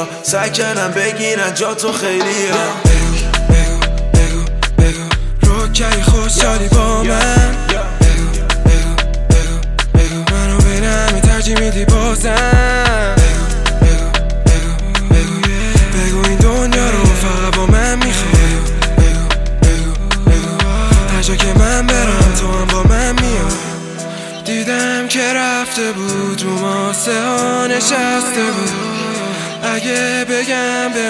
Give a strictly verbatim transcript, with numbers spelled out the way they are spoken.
ها سعی کردن بگیرن جا تو خیلی ها. بگو بگو بگو بگو روکی خوشحالی با من. بگو بگو بگو بگو منو بین همه ترجیح میدی بازم. بگو بگو بگو بگو بگو این دنیا رو فقط با من میخوای. بگو بگو بگو هر جا که من برم تو هم با من میای. دیدم که رفته بود رو ماسه ها نشسته بود. اگه بگم به